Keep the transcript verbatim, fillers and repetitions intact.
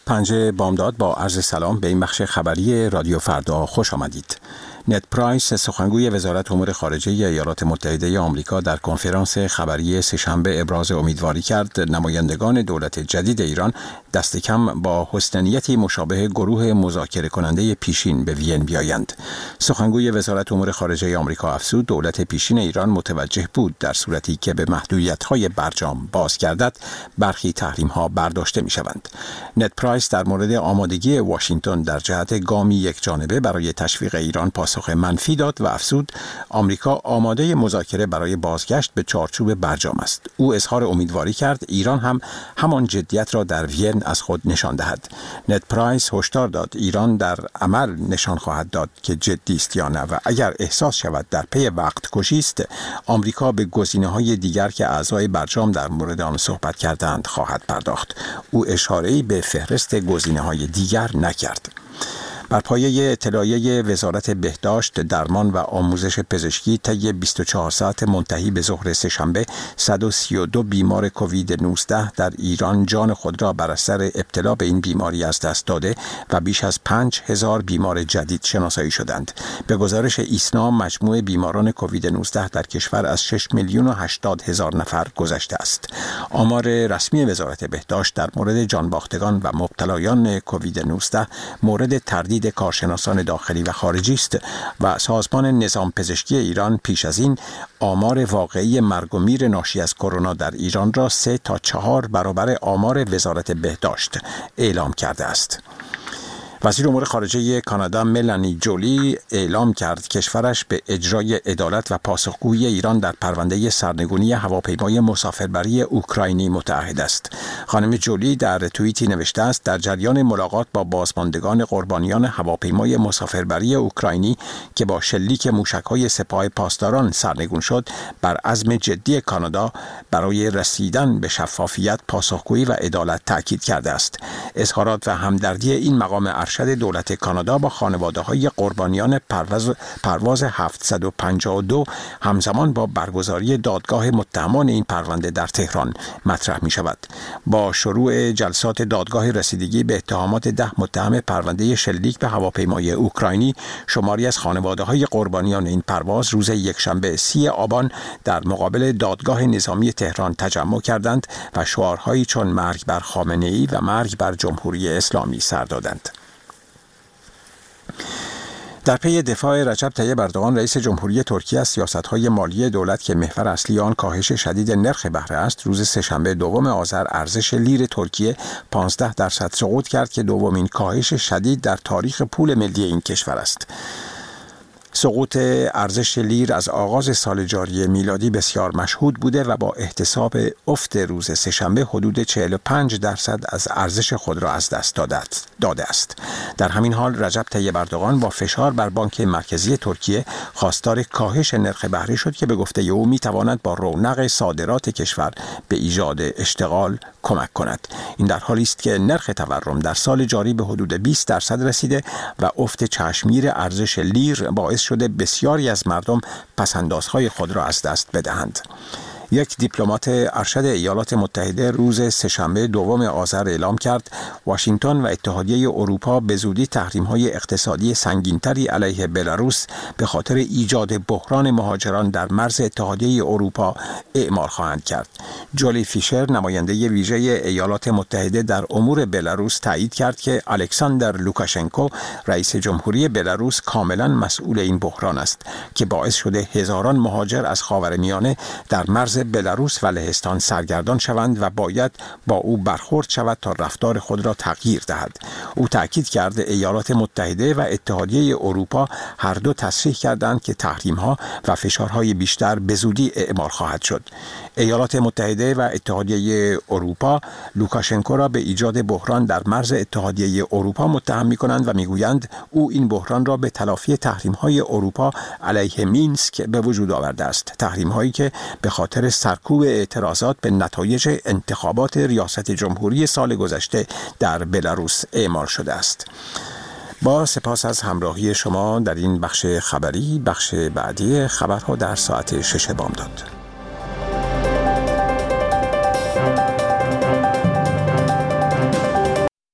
پنج بامداد با عرض سلام به این بخش خبری رادیو فردا خوش آمدید. نت پرایس سخنگوی وزارت امور خارجه ایالات متحده آمریکا در کنفرانس خبری سه‌شنبه ابراز امیدواری کرد نمایندگان دولت جدید ایران دست کم با حسن نیتی مشابه گروه مذاکره کننده پیشین به وین بیایند. سخنگوی وزارت امور خارجه آمریکا افزود دولت پیشین ایران متوجه بود در صورتی که به محدودیت‌های برجام باز گردد برخی تحریم‌ها برداشته می‌شوند. نت پرایس در مورد آمادگی واشنگتن در جهت گامی یکجانبه برای تشویق ایران پاسخ منفی داد و افزود آمریکا آماده مذاکره برای بازگشت به چارچوب برجام است. او اظهار امیدواری کرد ایران هم همان جدیت را در وین از خود نشان دهد. نت پرایس هشدار داد ایران در عمل نشان خواهد داد که جدی است یا نه و اگر احساس شود در پی وقت کشی است آمریکا به گزینه‌های دیگر که اعضای برجام در مورد آن صحبت کردند خواهد پرداخت. او اشاره‌ای به فهرست گزینه‌های دیگر نکرد. بر پایه اطلاعیه وزارت بهداشت، درمان و آموزش پزشکی طی بیست و چهار ساعت منتهی به ظهر سه‌شنبه صد و سی و دو بیمار کووید نوزده در ایران جان خود را بر اثر ابتلا به این بیماری از دست داده و بیش از پنج هزار بیمار جدید شناسایی شدند. به گزارش ایسنا مجموع بیماران کووید نوزده در کشور از شش میلیون و هشتاد هزار نفر گذشته است. آمار رسمی وزارت بهداشت در مورد جانباختگان و مبتلایان کووید نوزده مورد تردید کارشناسان داخلی و خارجی است و سازمان نظام پزشکی ایران پیش از این آمار واقعی مرگ و میر ناشی از کرونا در ایران را سه تا چهار برابر آمار وزارت بهداشت اعلام کرده است. وزیر امور خارجه کانادا ملانی جولی اعلام کرد کشورش به اجرای عدالت و پاسخگویی ایران در پرونده سرنگونی هواپیمای مسافربری اوکراینی متعهد است. خانم جولی در توییتی نوشته است در جریان ملاقات با بازماندگان قربانیان هواپیمای مسافربری اوکراینی که با شلیک موشک‌های سپاه پاسداران سرنگون شد بر عزم جدی کانادا برای رسیدن به شفافیت، پاسخگویی و عدالت تاکید کرده است. اظهارات و همدردی این مقام ارشد دولت کانادا با خانواده‌های قربانیان پرواز پرواز هفتصد و پنجاه و دو همزمان با برگزاری دادگاه متهمان این پرونده در تهران مطرح می شود. با شروع جلسات دادگاه رسیدگی به اتهامات ده متهم پرونده شلیک به هواپیمای اوکراینی، شماری از خانواده‌های قربانیان این پرواز روز یکشنبه سی آبان در مقابل دادگاه نظامی تهران تجمع کردند و شعارهایی چون مرگ بر خامنه‌ای و مرگ بر جمهوری اسلامی سر دادند. در پی دفاع رجب طیب اردوغان رئیس جمهوری ترکیه از سیاست‌های مالی دولت که محور اصلی آن کاهش شدید نرخ بهره است، روز سه‌شنبه دوم آذر ارزش لیر ترکیه پانزده درصد سقوط کرد که دومین کاهش شدید در تاریخ پول ملی این کشور است. سقوط ارزش لیر از آغاز سال جاری میلادی بسیار مشهود بوده و با احتساب افت روز سه‌شنبه حدود چهل و پنج درصد از ارزش خود را از دست داده است. در همین حال رجب طیب اردوغان با فشار بر بانک مرکزی ترکیه خواستار کاهش نرخ بهره شد که به گفته او میتواند با رونق صادرات کشور به ایجاد اشتغال کمک کند. این در حالی است که نرخ تورم در سال جاری به حدود بیست درصد رسیده و افت چشمگیر ارزش لیر باعث شده بسیاری از مردم پس‌اندازهای خود را از دست بدهند. یک دیپلمات ارشد ایالات متحده روز سه‌شنبه دوم آذر اعلام کرد واشنگتن و اتحادیه اروپا به زودی تحریم‌های اقتصادی سنگین‌تری علیه بلاروس به خاطر ایجاد بحران مهاجران در مرز اتحادیه اروپا اعمال خواهند کرد. جولی فیشر نماینده ویژه ایالات متحده در امور بلاروس تایید کرد که الکساندر لوکاشنکو رئیس جمهوری بلاروس کاملا مسئول این بحران است که باعث شده هزاران مهاجر از خاورمیانه در مرز بلاروس و لهستان سرگردان شوند و باید با او برخورد شود تا رفتار خود را تغییر دهد. او تاکید کرد ایالات متحده و اتحادیه اروپا هر دو تصریح کردند که تحریم‌ها و فشارهای بیشتر به زودی اعمال خواهد شد. ایالات متحده و اتحادیه اروپا لوکاشنکو را به ایجاد بحران در مرز اتحادیه اروپا متهم می‌کنند و می‌گویند او این بحران را به تلافی تحریم‌های اروپا علیه مینسک به وجود آورده است. تحریم‌هایی که به خاطر سرکوب اعتراضات به نتایج انتخابات ریاست جمهوری سال گذشته در بلاروس اعمال شده است. با سپاس از همراهی شما در این بخش خبری، بخش بعدی خبرها در ساعت شش بامداد.